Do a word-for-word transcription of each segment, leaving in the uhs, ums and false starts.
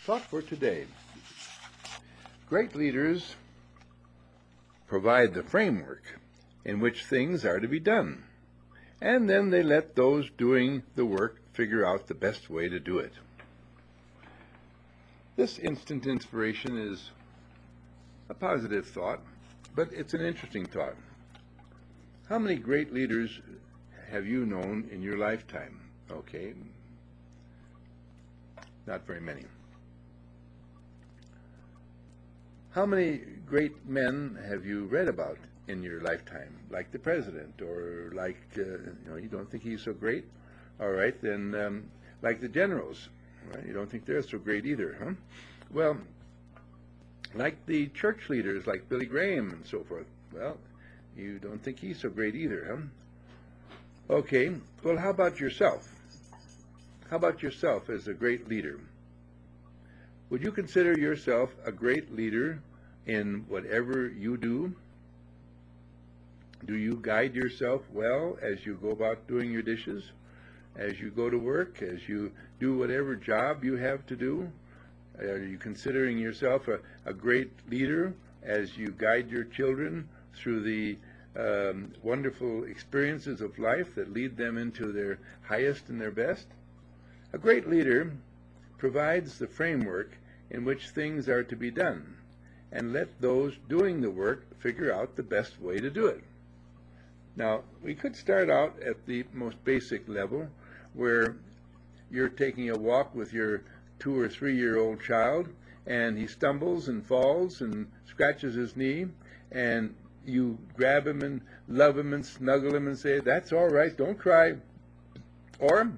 Thought for today. Great leaders provide the framework in which things are to be done, and then they let those doing the work figure out the best way to do it. This instant inspiration is a positive thought, but it's an interesting thought. How many great leaders have you known in your lifetime? Okay, not very many. How many great men have you read about in your lifetime, like the president, or like, uh, you know, you don't think he's so great? All right, then, um, like the generals, right? You don't think they're so great either, huh? Well, like the church leaders, like Billy Graham and so forth. Well, you don't think he's so great either, huh? Okay, well, how about yourself? How about yourself as a great leader? Would you consider yourself a great leader in whatever you do? Do you guide yourself well as you go about doing your dishes, as you go to work, as you do whatever job you have to do? Are you considering yourself a, a great leader as you guide your children through the um, wonderful experiences of life that lead them into their highest and their best? A great leader provides the framework in which things are to be done, and let those doing the work figure out the best way to do it. Now, we could start out at the most basic level, where you're taking a walk with your two or three year old child, and he stumbles and falls and scratches his knee, and you grab him and love him and snuggle him and say, "That's all right, don't cry." Or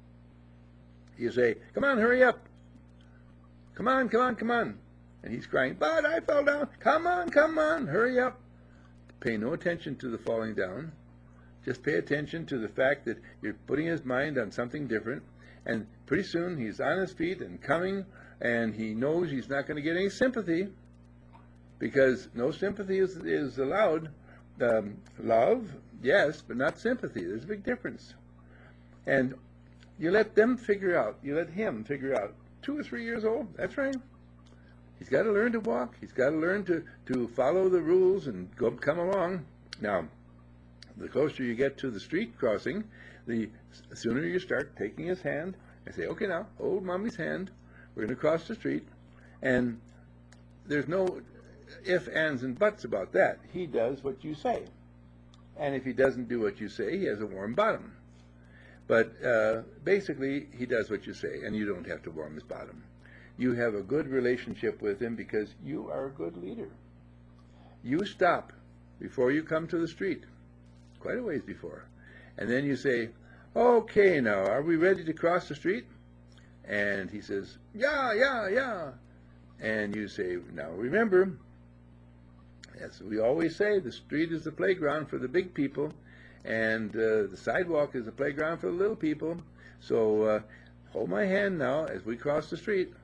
you say, "Come on, hurry up. Come on, come on, come on." And he's crying, "But I fell down. Come on, come on, hurry up." Pay no attention to the falling down. Just pay attention to the fact that you're putting his mind on something different. And pretty soon he's on his feet and coming, and he knows he's not going to get any sympathy, because no sympathy is, is allowed. Um, love, yes, but not sympathy. There's a big difference. And you let them figure out, you let him figure out, two or three years old, that's right. He's got to learn to walk. He's got to learn to, to follow the rules and go come along. Now, the closer you get to the street crossing, the sooner you start taking his hand and say, "Okay, now, hold Mommy's hand. We're going to cross the street." And there's no ifs, ands, and buts about that. He does what you say. And if he doesn't do what you say, he has a warm bottom. But uh, basically, he does what you say, and you don't have to warm his bottom. You have a good relationship with him because you are a good leader. You stop before you come to the street, quite a ways before. And then you say, "Okay, now, are we ready to cross the street?" And he says, "Yeah, yeah, yeah." And you say, "Now remember, as we always say, the street is the playground for the big people, and uh, the sidewalk is the playground for the little people. So uh, hold my hand now as we cross the street."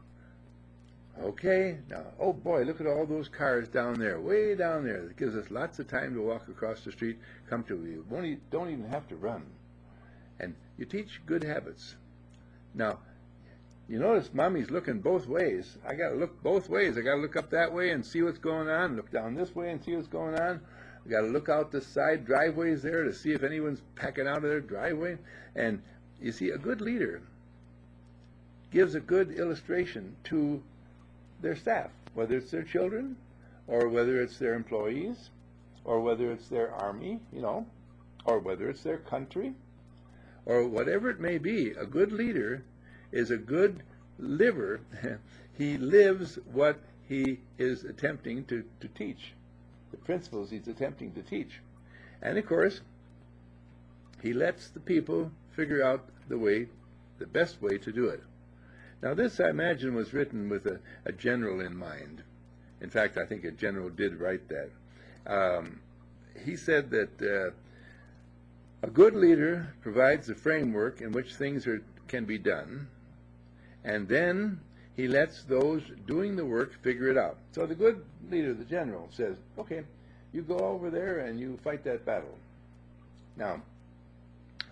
Okay, now, oh boy, look at all those cars down there, way down there. It gives us lots of time to walk across the street. Come to you. Won't e- don't even have to run. And you teach good habits. Now, you notice Mommy's looking both ways. I got to look both ways. I got to look up that way and see what's going on, look down this way and see what's going on. I got to look out the side driveways there to see if anyone's packing out of their driveway. And you see, a good leader gives a good illustration to their staff, whether it's their children, or whether it's their employees, or whether it's their army, you know, or whether it's their country, or whatever it may be. A good leader is a good liver. He lives what he is attempting to, to teach, the principles he's attempting to teach. And of course, he lets the people figure out the way, the best way to do it. Now this, I imagine, was written with a, a general in mind. In fact, I think a general did write that. Um, he said that uh, a good leader provides the framework in which things are, can be done, and then he lets those doing the work figure it out. So the good leader, the general, says, "Okay, you go over there and you fight that battle. Now,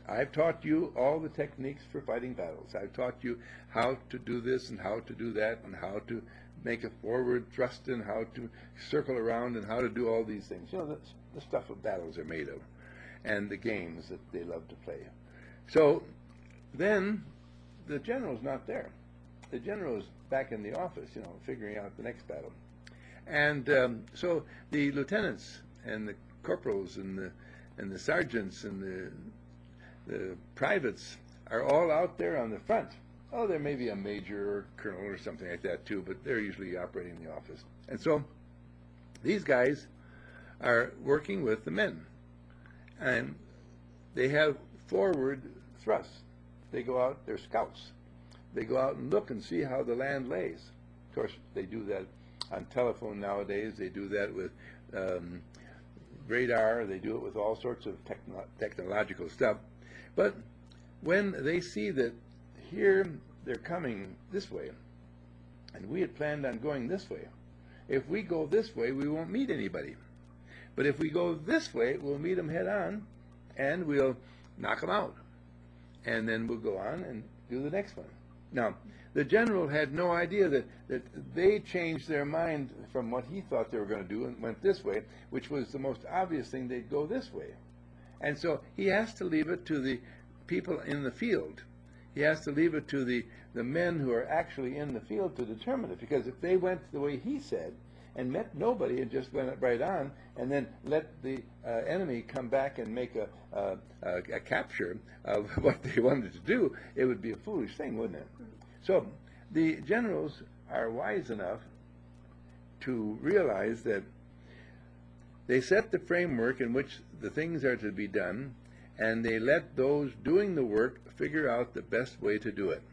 I've taught you all the techniques for fighting battles. I've taught you how to do this and how to do that and how to make a forward thrust and how to circle around and how to do all these things. You know, that's the stuff that battles are made of and the games that they love to play. So then the general's not there. The general's back in the office, you know, figuring out the next battle. And um, so the lieutenants and the corporals and the and the sergeants and the the privates are all out there on the front. Oh, there may be a major or colonel or something like that too, but they're usually operating in the office. And so these guys are working with the men, and they have forward thrusts. They go out, they're scouts. They go out and look and see how the land lays. Of course, they do that on telephone nowadays. They do that with um, radar. They do it with all sorts of techno technological stuff. But when they see that here they're coming this way, and we had planned on going this way, if we go this way, we won't meet anybody. But if we go this way, we'll meet them head on, and we'll knock them out. And then we'll go on and do the next one. Now, the general had no idea that, that they changed their mind from what he thought they were going to do and went this way, which was the most obvious thing. They'd go this way. And so he has to leave it to the people in the field. He has to leave it to the, the men who are actually in the field to determine it. Because if they went the way he said and met nobody and just went right on and then let the uh, enemy come back and make a, a, a, a capture of what they wanted to do, it would be a foolish thing, wouldn't it? So the generals are wise enough to realize that they set the framework in which the things are to be done, and they let those doing the work figure out the best way to do it.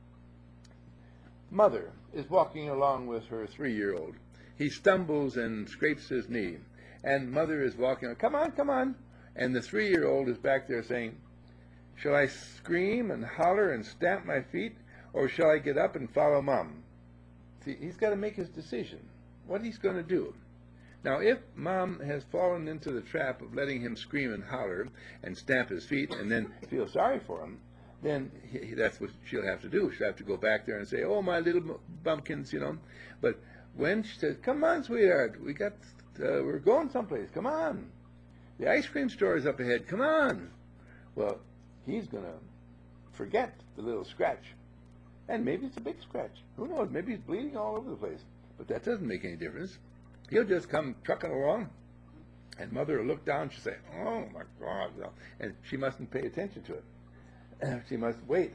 Mother is walking along with her three-year-old. He stumbles and scrapes his knee, and mother is walking, come on, come on, and the three-year-old is back there saying, shall I scream and holler and stamp my feet, or shall I get up and follow Mom? See, he's got to make his decision, what he's going to do. Now, if Mom has fallen into the trap of letting him scream and holler and stamp his feet and then feel sorry for him, then he, that's what she'll have to do. She'll have to go back there and say, oh, my little bumpkins, you know. But when she says, come on, sweetheart, we got, uh, we're going someplace, come on. The ice cream store is up ahead, come on. Well, he's going to forget the little scratch. And maybe it's a big scratch. Who knows? Maybe he's bleeding all over the place. But that doesn't make any difference. He'll just come trucking along, and mother will look down, she'll say, oh my God, and she mustn't pay attention to it. She must wait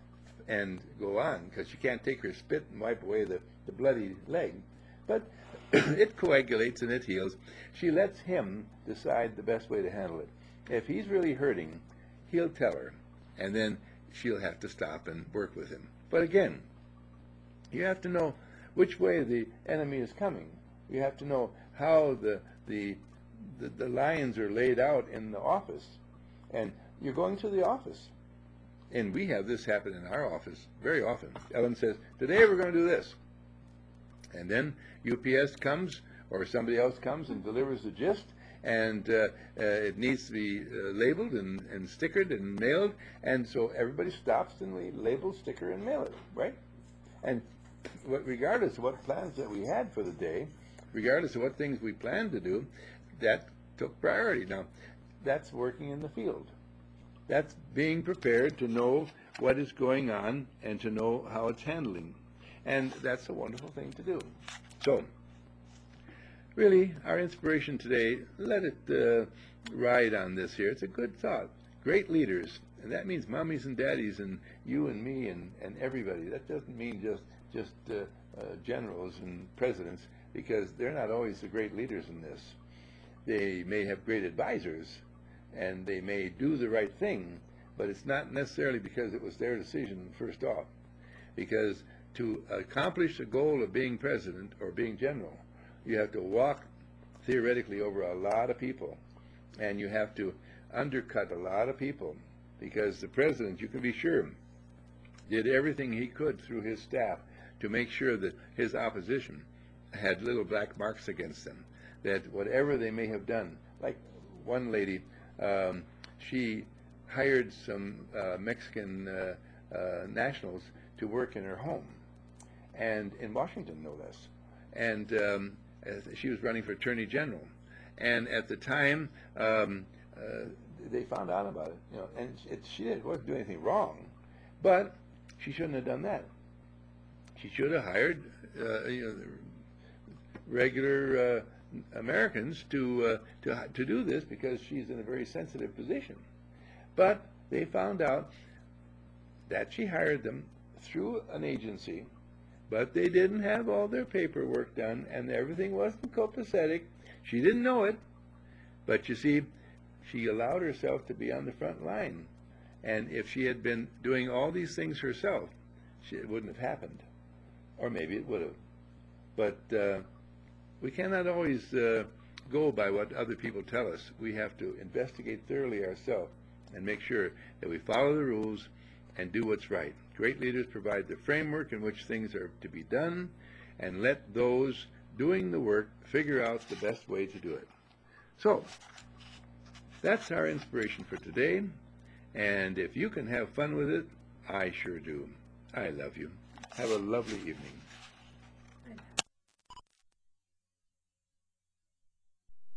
and go on, because she can't take her spit and wipe away the, the bloody leg. But it coagulates and it heals. She lets him decide the best way to handle it. If he's really hurting, he'll tell her, and then she'll have to stop and work with him. But again, you have to know which way the enemy is coming. You have to know how the, the, the, the lines are laid out in the office. And you're going to the office. And we have this happen in our office very often. Ellen says, today we're going to do this. And then U P S comes, or somebody else comes and delivers the gist, and uh, uh, it needs to be uh, labeled and, and stickered and mailed. And so everybody stops and we label, sticker, and mail it, right? And regardless of what plans that we had for the day, regardless of what things we planned to do, that took priority. Now, that's working in the field. That's being prepared to know what is going on and to know how it's handling. And that's a wonderful thing to do. So, really, our inspiration today, let it uh, ride on this here. It's a good thought. Great leaders, and that means mommies and daddies and you and me and, and everybody. That doesn't mean just, just uh, uh, generals and presidents, because they're not always the great leaders in this. They may have great advisors, and they may do the right thing, but it's not necessarily because it was their decision first off. Because to accomplish the goal of being president or being general, you have to walk theoretically over a lot of people, and you have to undercut a lot of people, because the president, you can be sure, did everything he could through his staff to make sure that his opposition had little black marks against them, that whatever they may have done, like one lady, um, she hired some uh, Mexican uh, uh, nationals to work in her home, and in Washington, no less. And um, as she was running for Attorney General, and at the time um, uh, they found out about it. You know, and it, she didn't wasn't doing anything wrong, but she shouldn't have done that. She should have hired uh, you know, regular uh, Americans to uh, to to do this, because she's in a very sensitive position. But they found out that she hired them through an agency, but they didn't have all their paperwork done, and everything wasn't copacetic. She didn't know it, but you see, she allowed herself to be on the front line. And if she had been doing all these things herself, she, it wouldn't have happened. Or maybe it would have. But uh, we cannot always uh, go by what other people tell us. We have to investigate thoroughly ourselves and make sure that we follow the rules and do what's right. Great leaders provide the framework in which things are to be done, and let those doing the work figure out the best way to do it. So, that's our inspiration for today, and if you can have fun with it, I sure do. I love you. Have a lovely evening.